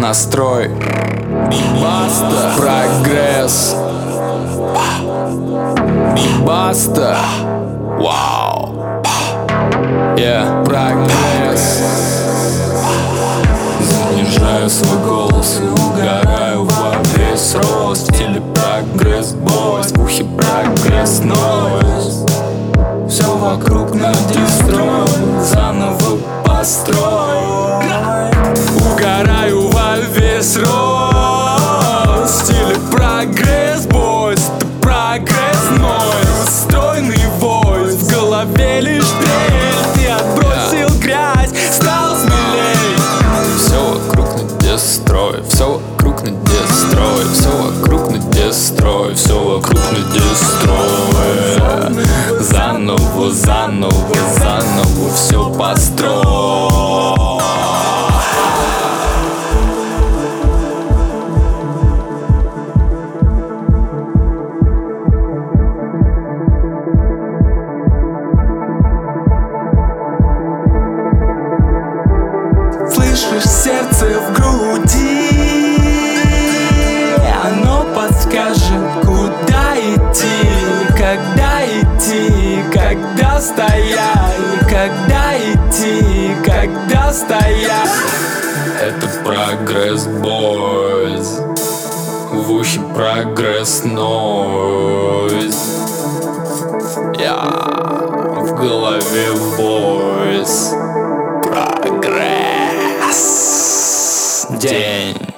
настрой. Баста, прогресс. Баста, вау. Прогресс. Занижаю свой голос и угораю во весь рост. В теле прогресс, бойс, в ухе прогресс, нойз. Все вокруг на дестрой, заново построй. Угораю во весь рост. В стиле прогресс, бойс, это прогресс, нойз. Стройный войс, в голове лишь трель. Ты отбросил грязь, стал смелей. Все вокруг на дестрой, все вокруг на дестрой, все вокруг на дестрой, все вокруг на дестрой. Заново, заново, заново все построй. Слышишь сердце в груди, оно подскажет, куда идти, когда стоять, когда идти, когда стоять. Это прогресс, бойз, в ухе прогресс, нойз. Я в голове бойз. Прогресс. День.